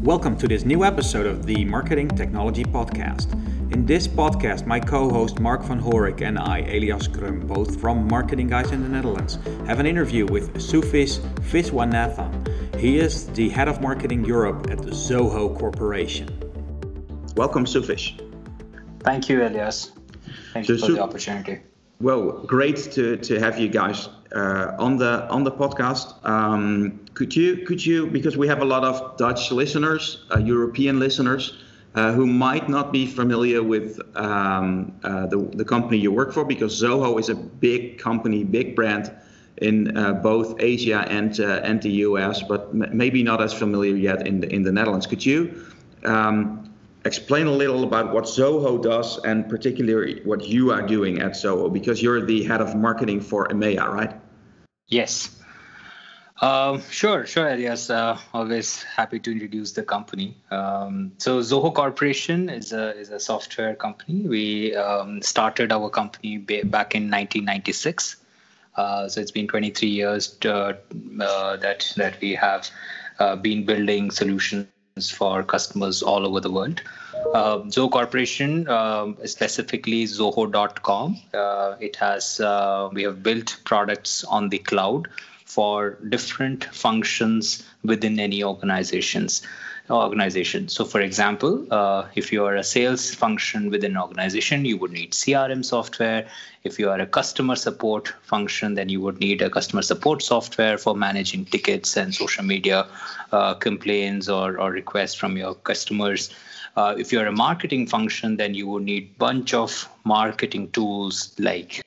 Welcome to this new episode of the Marketing Technology Podcast. In this podcast, my co-host Mark van Horik and I, Elias Krum, both from Marketing Guys in the Netherlands, have an interview with Sufish Viswanathan. He is the head of marketing Europe at the Zoho Corporation. Welcome, Sufish. Thank you, Elias. Thank you for the opportunity. Well, great to have you guys on the podcast. Could you because we have a lot of Dutch listeners, European listeners, who might not be familiar with the company you work for, because Zoho is a big company, big brand in both Asia and the US, but maybe not as familiar yet in the Netherlands. Could you explain a little about what Zoho does, and particularly what you are doing at Zoho, because you're the head of marketing for EMEA, right? Yes. Sure, Elias. Always happy to introduce the company. So Zoho Corporation is a software company. We started our company back in 1996. So it's been 23 years that we have been building solutions for customers all over the world. Zoho Corporation, specifically Zoho.com, we have built products on the cloud for different functions within any organization. So, for example, if you are a sales function within an organization, you would need CRM software. If you are a customer support function, then you would need a customer support software for managing tickets and social media complaints or requests from your customers. If you're a marketing function, then you would need a bunch of marketing tools like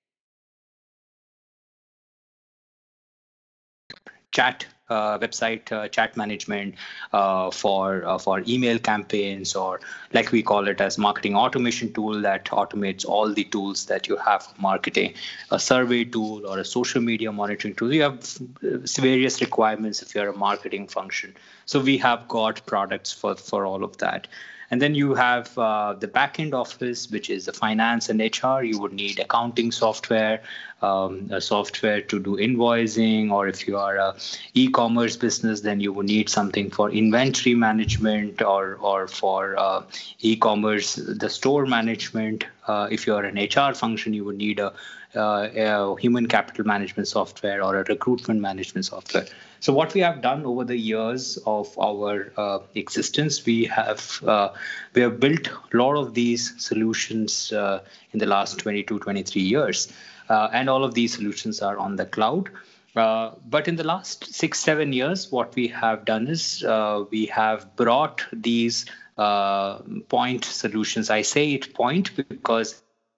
website chat management for email campaigns, or like we call it as marketing automation tool that automates all the tools that you have for marketing, a survey tool or a social media monitoring tool. You have various requirements if you're a marketing function. So we have got products for all of that. And then you have the back-end office, which is the finance and HR. You would need accounting software, a software to do invoicing, or if you are a e-commerce business, then you would need something for inventory management or for e-commerce, the store management. If you are an HR function, you would need a human capital management software or a recruitment management software. So what we have done over the years of our existence, we have built a lot of these solutions in the last 22, 23 years. And all of these solutions are on the cloud. But in the last 6-7 years, what we have done is we have brought these point solutions. I say it point because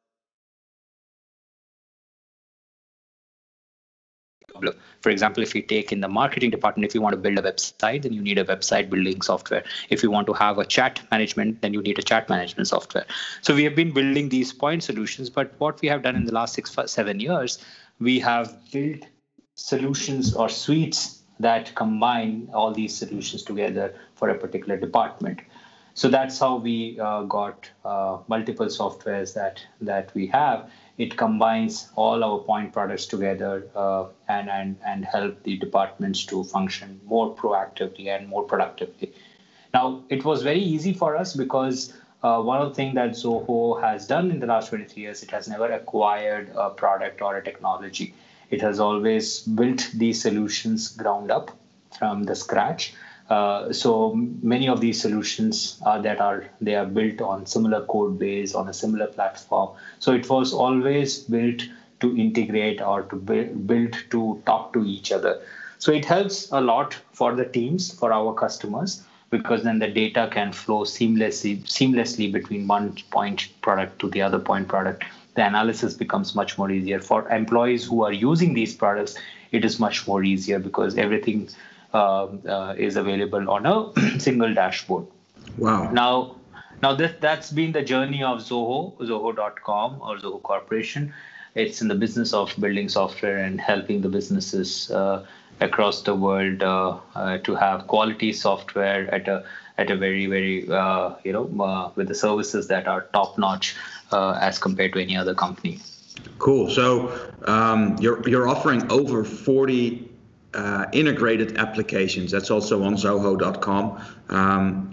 for example, if you take in the marketing department, if you want to build a website, then you need a website building software. If you want to have a chat management, then you need a chat management software. So we have been building these point solutions. But what we have done in the last 6-7 years, we have built solutions or suites that combine all these solutions together for a particular department. So that's how we got multiple softwares that we have. It combines all our point products together and help the departments to function more proactively and more productively. Now, it was very easy for us because one of the things that Zoho has done in the last 23 years, it has never acquired a product or a technology. It has always built these solutions ground up from the scratch. So many of these solutions they are built on similar code base, on a similar platform. So it was always built to integrate or to build to talk to each other. So it helps a lot for the teams, for our customers, because then the data can flow seamlessly between one point product to the other point product. The analysis becomes much more easier. For employees who are using these products, it is much more easier because everything is available on a single dashboard. Wow. Now that's been the journey of Zoho.com or Zoho Corporation. It's in the business of building software and helping the businesses across the world to have quality software at a very, very with the services that are top notch as compared to any other company. Cool. So you're offering over 40 integrated applications. That's also on Zoho.com.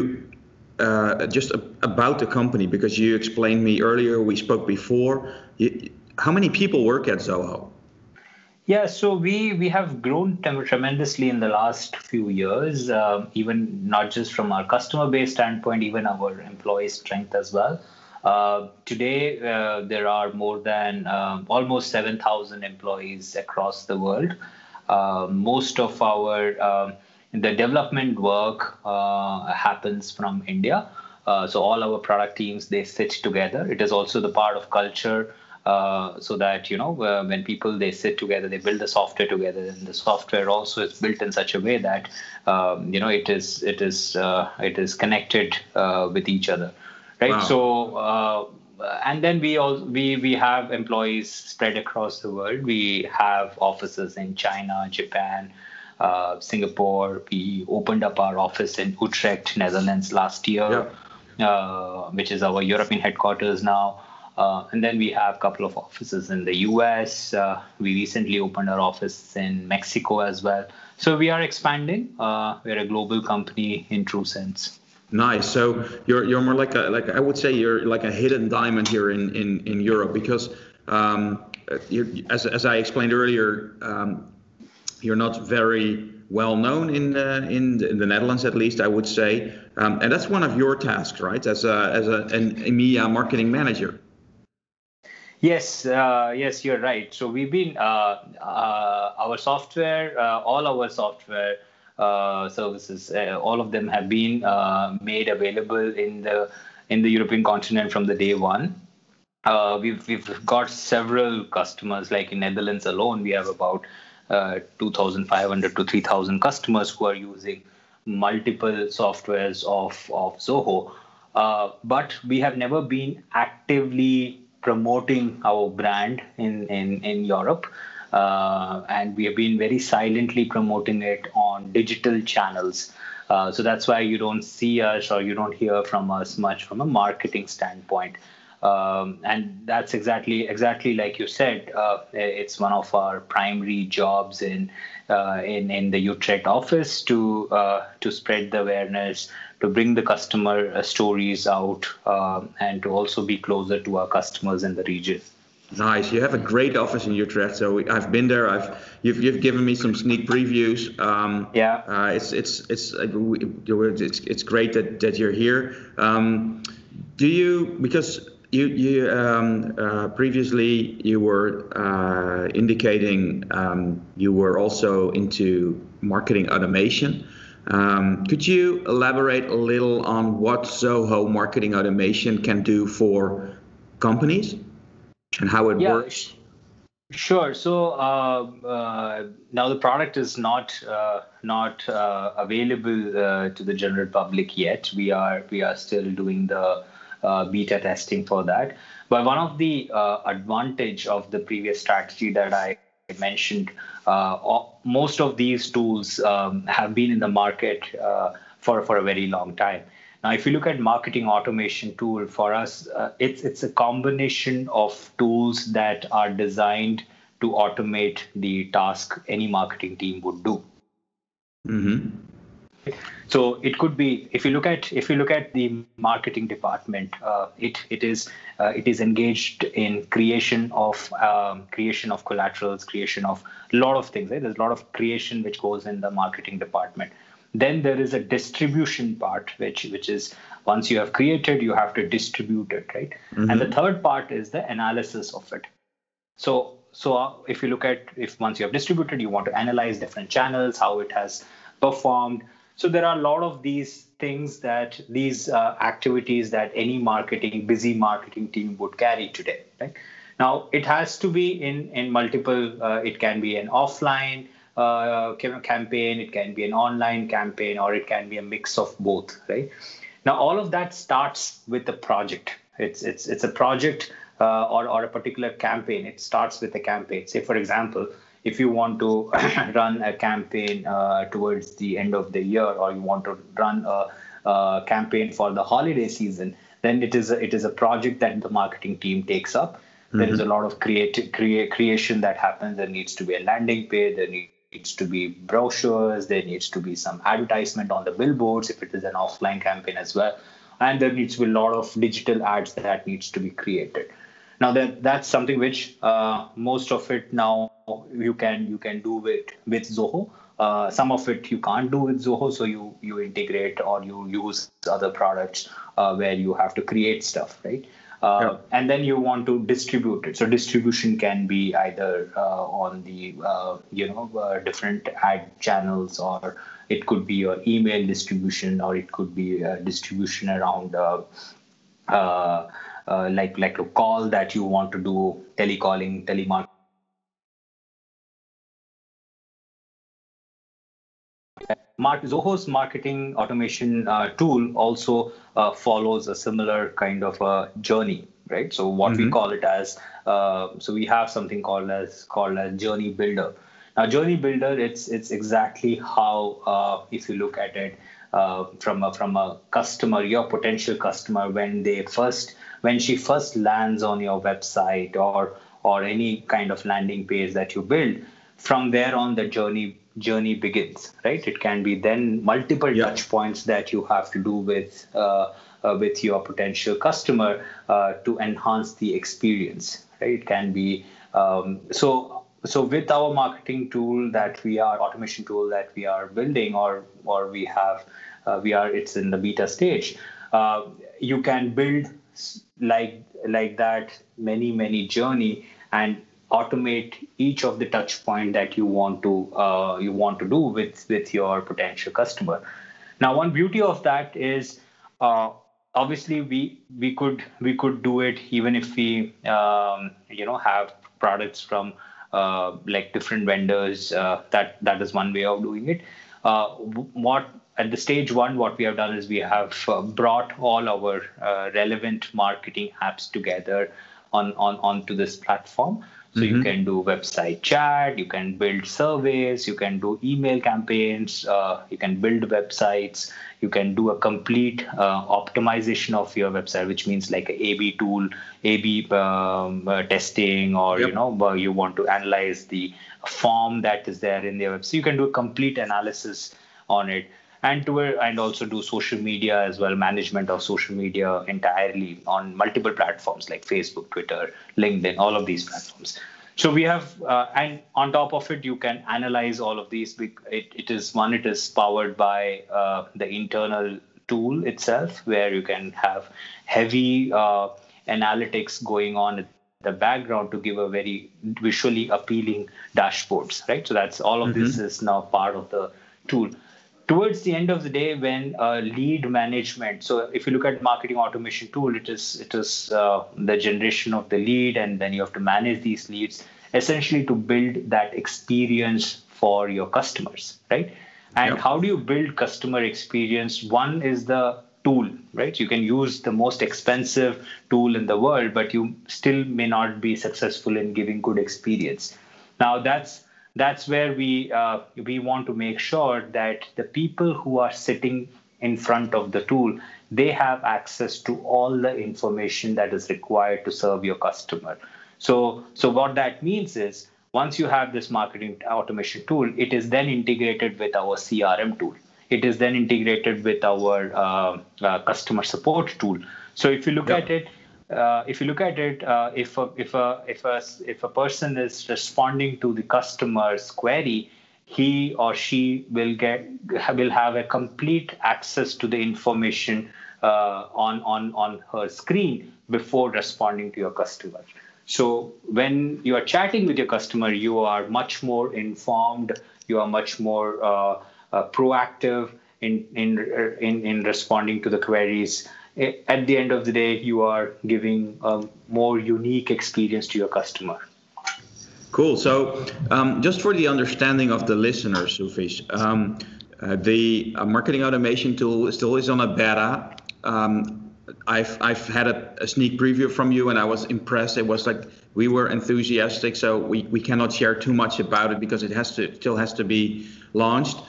Just about the company, because you explained me earlier, we spoke before. How many people work at Zoho? Yeah, so we have grown tremendously in the last few years, even not just from our customer base standpoint, even our employee strength as well. Today, there are more than almost 7,000 employees across the world. Most of our the development work happens from India. So all our product teams, they sit together. It is also the part of culture. So that when people they sit together, they build the software together, and the software also is built in such a way that it is connected with each other, right? Wow. So and then we have employees spread across the world. We have offices in China, Japan, Singapore. We opened up our office in Utrecht, Netherlands last year, which is our European headquarters now. And then we have a couple of offices in the US. We recently opened our office in Mexico as well. So we are expanding. We're a global company in true sense. Nice. So you're more like I would say you're like a hidden diamond here in Europe, because as I explained earlier, you're not very well known in the Netherlands, at least I would say, and that's one of your tasks, right? As an EMEA marketing manager. Yes, yes, you're right. So we've been our software, all our software services, all of them have been made available in the European continent from the day one. We've got several customers, like in Netherlands alone, we have about 2,500 to 3,000 customers who are using multiple softwares of Zoho. But we have never been actively promoting our brand in Europe, and we have been very silently promoting it on digital channels. So that's why you don't see us or you don't hear from us much from a marketing standpoint. And that's exactly like you said. It's one of our primary jobs in the Utrecht office to spread the awareness, to bring the customer stories out, and to also be closer to our customers in the region. Nice. You have a great office in Utrecht. So I've been there. You've given me some sneak previews. It's great that you're here. Because you previously you were indicating you were also into marketing automation. Could you elaborate a little on what Zoho marketing automation can do for companies and how it works? Sure. So now the product is not available to the general public yet. We are still doing the beta testing for that. But one of the advantage of the previous strategy that I mentioned, most of these tools have been in the market for a very long time. Now, if you look at marketing automation tool, for us, it's a combination of tools that are designed to automate the task any marketing team would do. Mm-hmm. So it could be, if you look at the marketing department, it is engaged in creation of collaterals, creation of a lot of things. Right? There's a lot of creation which goes in the marketing department. Then there is a distribution part, which is once you have created, you have to distribute it, right? Mm-hmm. And the third part is the analysis of it. So if you look at, if once you have distributed, you want to analyze different channels, how it has performed. So there are a lot of these things that these activities that any busy marketing team would carry today, right? Now it has to be in multiple. It can be an offline campaign, it can be an online campaign, or it can be a mix of both, right? Now all of that starts with a project. It's a project or a particular campaign. It starts with a campaign. Say for example, if you want to run a campaign towards the end of the year, or you want to run a campaign for the holiday season, then it is a project that the marketing team takes up. Mm-hmm. There is a lot of creation that happens. There needs to be a landing page. There needs needs to be brochures, there needs to be some advertisement on the billboards if it is an offline campaign as well, and there needs to be a lot of digital ads that needs to be created. Now that's something which most of it now you can do with Zoho. Some of it you can't do with Zoho, so you integrate or you use other products where you have to create stuff, right? And then you want to distribute it. So distribution can be either on the different ad channels, or it could be your email distribution, or it could be distribution around like a call that you want to do, telecalling, telemarketing. Zoho's marketing automation tool also follows a similar kind of a journey, right? So what we call it as, so we have something called as Journey Builder. Now, Journey Builder, it's exactly how, if you look at it from a customer, your potential customer, when she first lands on your website or any kind of landing page that you build, from there on the journey begins, right? It can be then multiple touch points that you have to do with your potential customer to enhance the experience, right? It can be so with our marketing tool automation tool that we are building, or we have it's in the beta stage. You can build like that many journey and automate each of the touch point that you want to do with your potential customer. Now, one beauty of that is obviously we could do it even if we have products from like different vendors. That is one way of doing it. At the stage one, what we have done is we have brought all our relevant marketing apps together onto this platform. So you can do website chat, you can build surveys, you can do email campaigns, you can build websites, you can do a complete optimization of your website, which means like a A/B tool, A/B testing, or you want to analyze the form that is there in the website. You can do a complete analysis on it. And also do social media as well, management of social media entirely on multiple platforms like Facebook, Twitter, LinkedIn, all of these platforms. So we have, and on top of it, you can analyze all of these. It is powered by the internal tool itself, where you can have heavy analytics going on in the background to give a very visually appealing dashboards, right? So that's all of this is now part of the tool. Towards the end of the day, when lead management, so if you look at marketing automation tool, it is the generation of the lead, and then you have to manage these leads, essentially to build that experience for your customers, right? And how do you build customer experience? One is the tool, right? You can use the most expensive tool in the world, but you still may not be successful in giving good experience. Now that's where we want to make sure that the people who are sitting in front of the tool, they have access to all the information that is required to serve your customer. So what that means is, once you have this marketing automation tool, it is then integrated with our CRM tool. It is then integrated with our customer support tool. So if you look at it, if a person is responding to the customer's query, he or she will have a complete access to the information on her screen before responding to your customer. So when you are chatting with your customer, you are much more informed. You are much more proactive in responding to the queries. At the end of the day, you are giving a more unique experience to your customer. Cool. So just for the understanding of the listeners, Sufish, the marketing automation tool still is on a beta. I've had a sneak preview from you, and I was impressed. It was like we were enthusiastic, so we cannot share too much about it because it still has to be launched.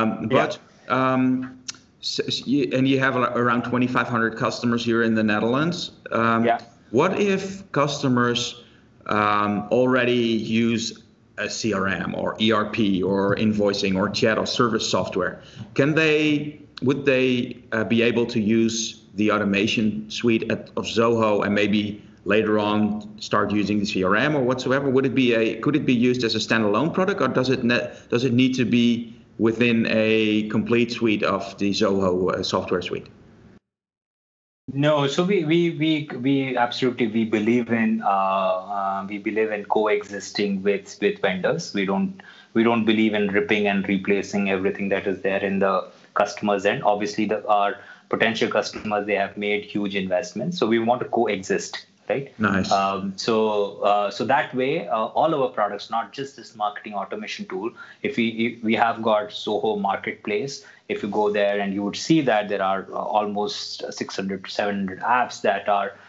And you have around 2,500 customers here in the Netherlands. What if customers already use a CRM or ERP or invoicing or chat or service software, would they be able to use the automation suite of Zoho and maybe later on start using the CRM or whatsoever? Could it be used as a standalone product, or does it need to be within a complete suite of the Zoho software suite? No, so we absolutely believe in coexisting with vendors. We don't believe in ripping and replacing everything that is there in the customer's end. Obviously, our potential customers, they have made huge investments, so we want to coexist. Right. Nice. So that way, all our products, not just this marketing automation tool. If we have got Zoho Marketplace, if you go there and you would see that there are almost 600 to 700 apps that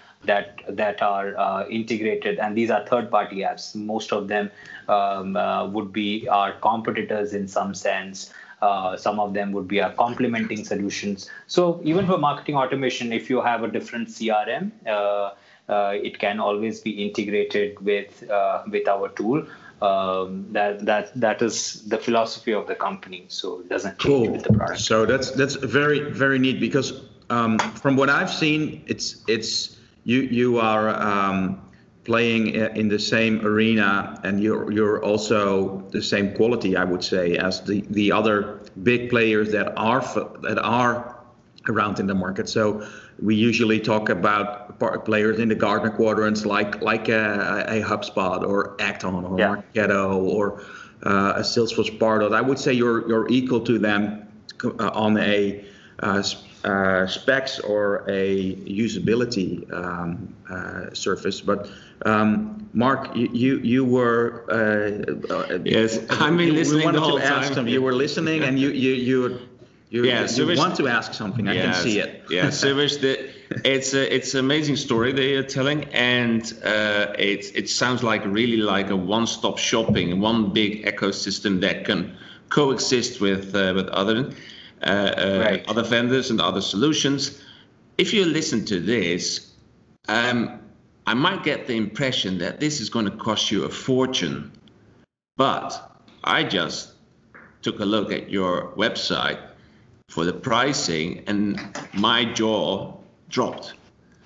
are integrated, and these are third-party apps. Most of them would be our competitors in some sense. Some of them would be our complementing solutions. So even for marketing automation, if you have a different CRM, it can always be integrated with our tool. That is the philosophy of the company. So it doesn't change with the product. So that's very, very neat, because from what I've seen, it's you are playing in the same arena, and you're also the same quality, I would say, as the other big players that are around in the market. So we usually talk about players in the Gartner quadrants like a HubSpot or Acton or Marketo or a Salesforce Pardot. I would say you're equal to them on a specs or a usability surface. But Mark, you were yes, I've been listening the whole time. You were listening, and you want to ask something. I can see it. Yeah, Suresh, it's an amazing story they are telling, and it sounds really like a one-stop shopping, one big ecosystem that can coexist with other vendors and other solutions. If you listen to this, I might get the impression that this is going to cost you a fortune, but I just took a look at your website for the pricing, and my jaw dropped.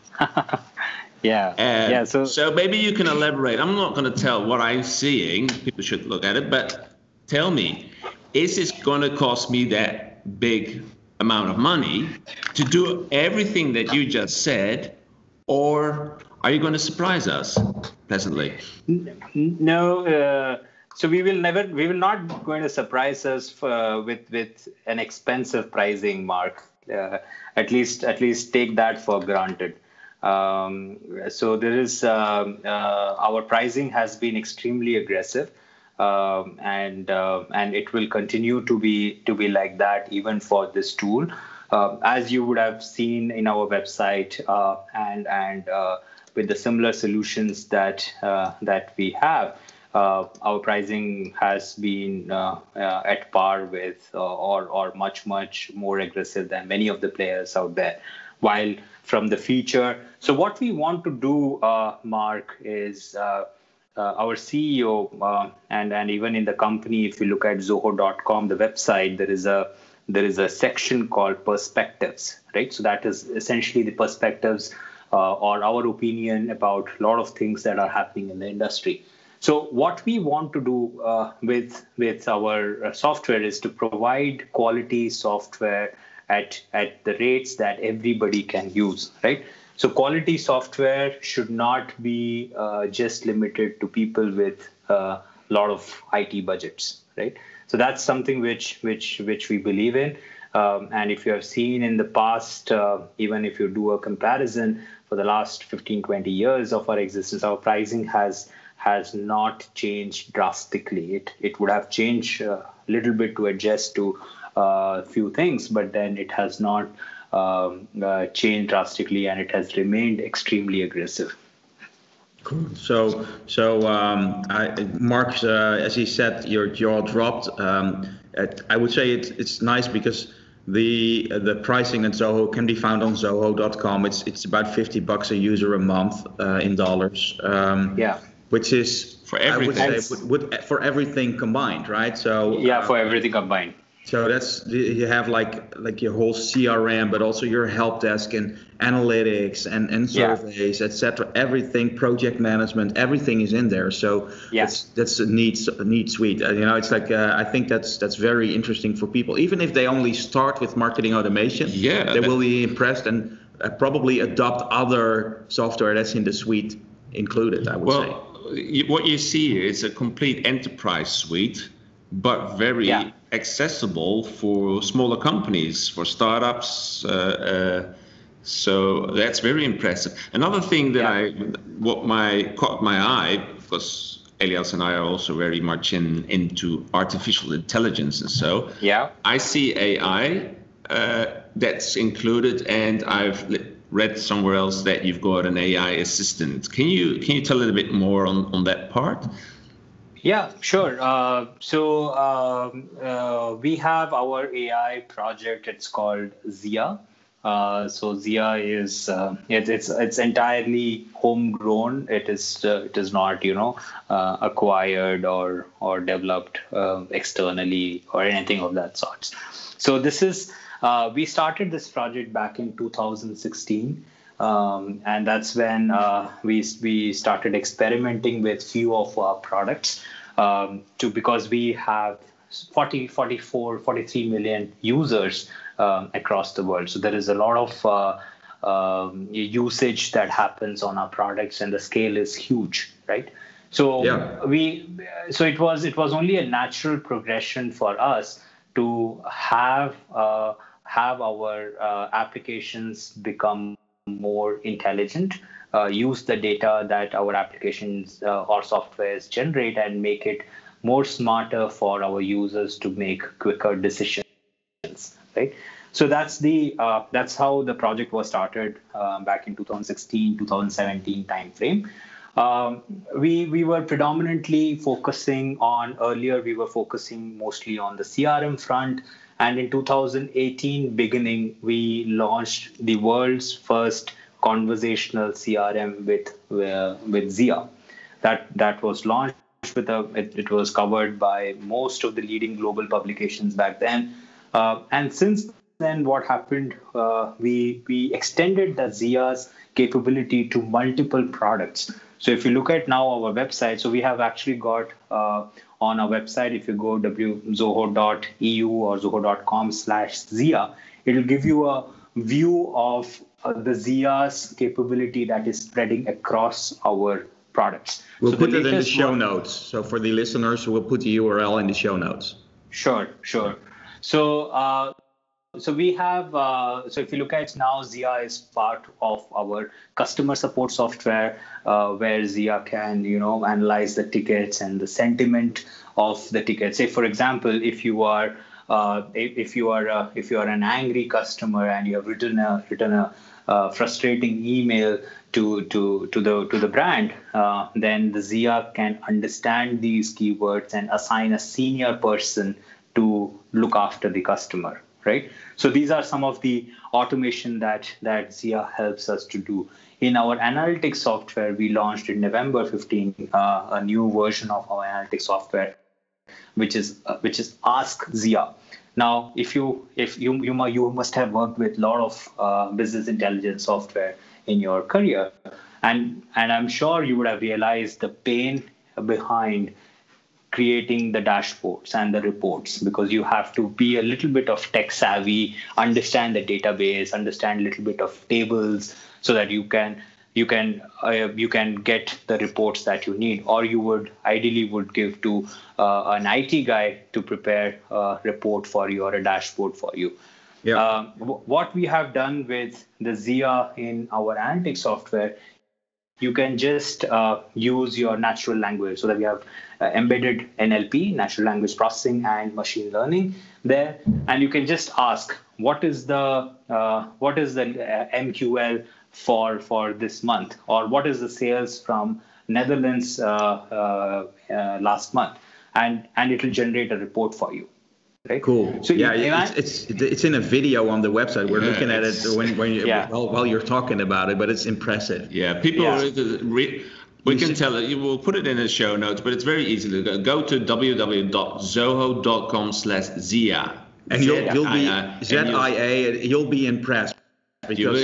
So maybe you can elaborate. I'm not going to tell what I'm seeing. People should look at it, but tell me, is this going to cost me that big amount of money to do everything that you just said, or are you going to surprise us pleasantly? No. So we will not going to surprise us with an expensive pricing, Mark. At least take that for granted. So there is our pricing has been extremely aggressive, and it will continue to be like that even for this tool. As you would have seen in our website, and with the similar solutions that we have. Our pricing has been at par with or much more aggressive than many of the players out there. While from the feature, so what we want to do, Mark, is our CEO and even in the company, if you look at Zoho.com, the website, there is a section called Perspectives, right? So that is essentially the perspectives or our opinion about a lot of things that are happening in the industry. So what we want to do with our software is to provide quality software at the rates that everybody can use, right? So quality software should not be just limited to people with a lot of IT budgets, right? So that's something which we believe in. And if you have seen in the past, even if you do a comparison for the last 15, 20 years of our existence, our pricing has not changed drastically. It would have changed a little bit to adjust to a few things, but then it has not changed drastically, and it has remained extremely aggressive. Cool. So Mark, as he said, your jaw dropped. I would say it's nice because the pricing at Zoho can be found on Zoho.com. It's about $50 a user a month in dollars. which is For everything. I would say for everything combined, right? So For everything combined. So you have like your whole CRM, but also your help desk and analytics and surveys, etc. Everything, project management, everything is in there. So that's a neat suite. It's like I think that's very interesting for people. Even if they only start with marketing automation, they will be impressed and probably adopt other software that's in the suite included, I would say. What you see here is a complete enterprise suite, but very accessible for smaller companies, for startups. So that's very impressive. Another thing that caught my eye, because Elias and I are also very much into artificial intelligence, and so I see AI that's included, and I've read somewhere else that you've got an AI assistant. Can you tell a little bit more on that part? Yeah, sure. We have our AI project. It's called Zia. So Zia is it's entirely homegrown. It is not acquired or developed externally or anything of that sort. So this is we started this project back in 2016. And that's when we started experimenting with few of our products because we have 43 million users across the world. So there is a lot of usage that happens on our products, and the scale is huge, right? So it was only a natural progression for us to have our applications become more intelligent, use the data that our applications or softwares generate and make it more smarter for our users to make quicker decisions, right? So that's how the project was started back in 2016, 2017 timeframe. We were predominantly focusing mostly on the CRM front. And in 2018 beginning, we launched the world's first conversational CRM with Zia. That was launched it was covered by most of the leading global publications back then. And since then, what happened? We extended the Zia's capability to multiple products. So if you look at now our website, so we have actually got on our website, if you go zoho.eu or zoho.com/Zia, it will give you a view of the Zia's capability that is spreading across our products. We'll put it in the show notes. So for the listeners, we'll put the URL in the show notes. Sure. So we have, so if you look at now, Zia is part of our customer support software, where Zia can, analyze the tickets and the sentiment of the tickets. Say, for example, if you are an angry customer and you have written a frustrating email to the brand, then the Zia can understand these keywords and assign a senior person to look after the customer. Right. So these are some of the automation that Zia helps us to do. In our analytics software, we launched in November 15 a new version of our analytics software, which is Ask Zia. Now, if you must have worked with a lot of business intelligence software in your career, and I'm sure you would have realized the pain behind creating the dashboards and the reports, because you have to be a little bit of tech savvy, understand the database, understand a little bit of tables, so that you can get the reports that you need, or you would ideally give to an IT guy to prepare a report for you or a dashboard for you. Yeah. What we have done with the Zia in our analytics software, you can just use your natural language, so that we have embedded NLP, natural language processing, and machine learning there, and you can just ask what is the MQL for this month, or what is the sales from Netherlands last month, and it will generate a report for you. Right? Cool. So it's in a video on the website. We're looking at it while you're talking about it, but it's impressive. Yeah, people. We can tell it. We'll put it in the show notes, but it's very easy to go to www.zoho.com/Zia. And you'll be ZIA. You'll be impressed because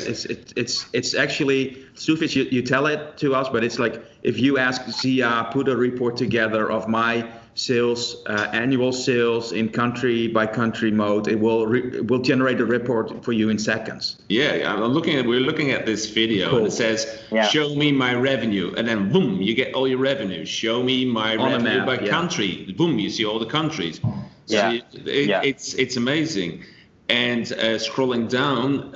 it's actually, Sufis, you tell it to us, but it's like if you ask Zia, put a report together of my sales, annual sales in country by country mode, it will generate a report for you in seconds. Yeah, we're looking at this video, cool. And it says, show me my revenue, and then boom, you get all your revenue. Show me my revenue by country, boom, you see all the countries. So it's amazing. And scrolling down,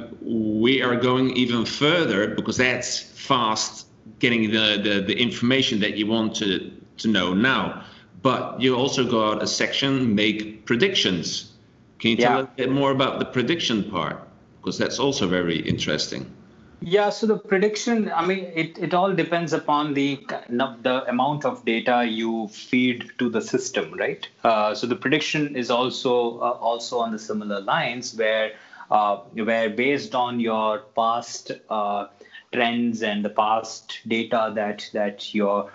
we are going even further because that's fast getting the information that you want to know now. But you also got a section, make predictions. Can you tell us a bit more about the prediction part? Because that's also very interesting. Yeah, so the prediction, I mean, it all depends upon the amount of data you feed to the system, right? So the prediction is also on the similar lines where based on your past trends and the past data that your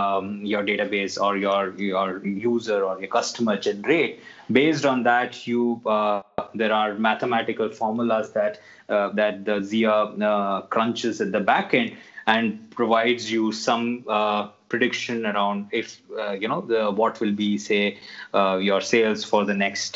database or your user or your customer generate, based on that there are mathematical formulas that the Zia crunches at the back end and provides you some prediction around if what will be, say, your sales for the next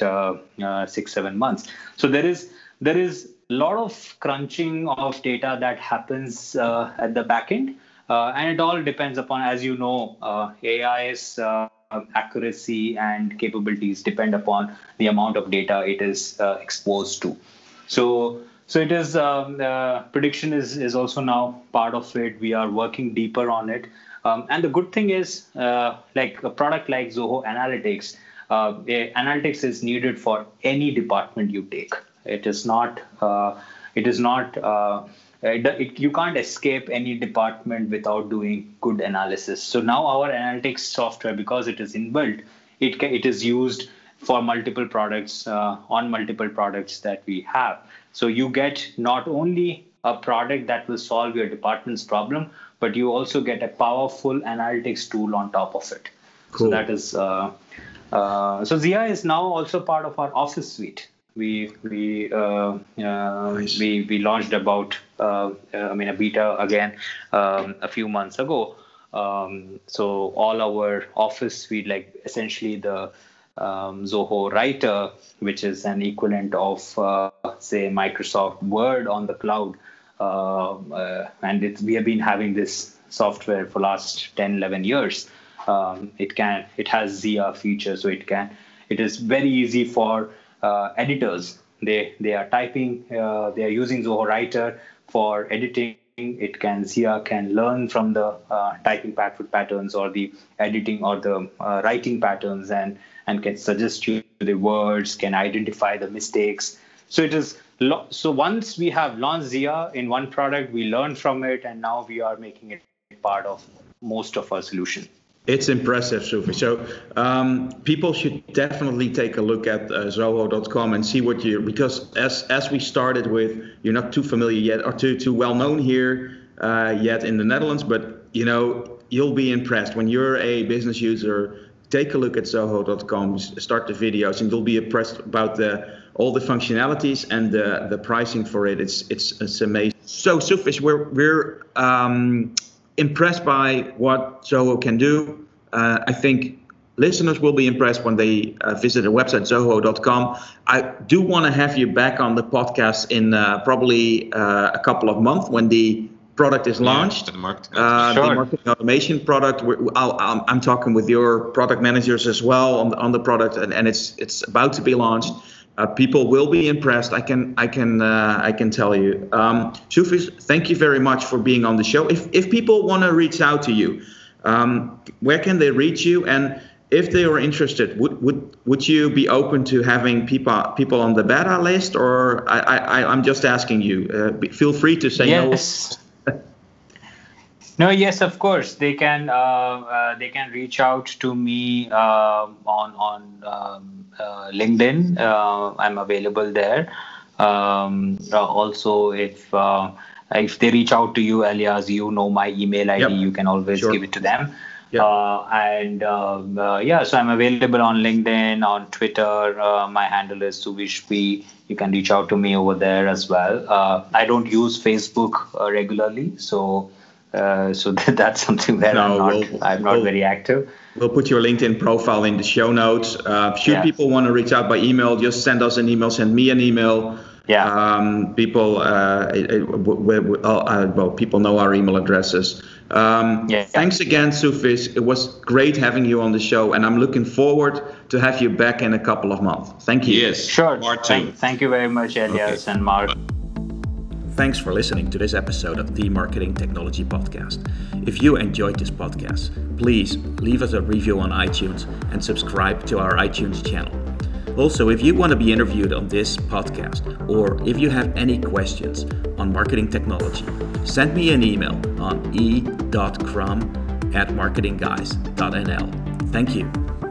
6-7 months. So there is a lot of crunching of data that happens at the back end. And it all depends upon, as you know, AI's accuracy and capabilities depend upon the amount of data it is exposed to. So it is prediction is also now part of it. We are working deeper on it. And the good thing is, like a product like Zoho Analytics, analytics is needed for any department you take. It is not. You can't escape any department without doing good analysis. So now our analytics software, because it is inbuilt, it is used for multiple products on multiple products that we have. So you get not only a product that will solve your department's problem, but you also get a powerful analytics tool on top of it. Cool. So that is so Zia is now also part of our Office suite. We launched about a beta again a few months ago. So all our Office suite, like essentially the Zoho Writer, which is an equivalent of say Microsoft Word on the cloud, and we have been having this software for last 10-11 years. It has Zia features, so it is very easy for editors. They are typing, they are using Zoho Writer for editing. Zia can learn from the typing patterns or the editing or the writing patterns and can suggest you the words, can identify the mistakes. So it is. So once we have launched Zia in one product, we learn from it, and now we are making it part of most of our solution. It's impressive, Sufi. So people should definitely take a look at Zoho.com and see what because as we started with, you're not too familiar yet or too well known here yet in the Netherlands, but you'll be impressed when you're a business user. Take a look at Zoho.com, start the videos, and you'll be impressed about all the functionalities and the pricing for it. It's amazing. So Sufi, we're impressed by what Zoho can do. I think listeners will be impressed when they visit our website, Zoho.com. I do want to have you back on the podcast in probably a couple of months when the product is launched. The marketing automation product. I'm talking with your product managers as well on the product, and it's about to be launched. People will be impressed. I can tell you. Sufi, thank you very much for being on the show. If people want to reach out to you, where can they reach you? And if they are interested, would you be open to having people on the beta list? Or I'm just asking you. Feel free to say yes. No, yes, of course. They can reach out to me on LinkedIn. I'm available there. Also, if If they reach out to you, Elias, you know my email ID. Yep. You can always Sure. give it to them. Yep. So I'm available on LinkedIn, on Twitter. My handle is Suvish P. You can reach out to me over there as well. I don't use Facebook regularly, so that's something where I'm not very active. We'll put your LinkedIn profile in the show notes. Should people want to reach out by email, just send us an email, send me an email. People people know our email addresses. Thanks again, Suvish. It was great having you on the show, and I'm looking forward to have you back in a couple of months. Thank you. Yes, sure. Thank you very much, Elias and Mark. Thanks for listening to this episode of the Marketing Technology Podcast. If you enjoyed this podcast, please leave us a review on iTunes and subscribe to our iTunes channel. Also, if you want to be interviewed on this podcast, or if you have any questions on marketing technology, send me an email on e.crum@marketingguys.nl. Thank you.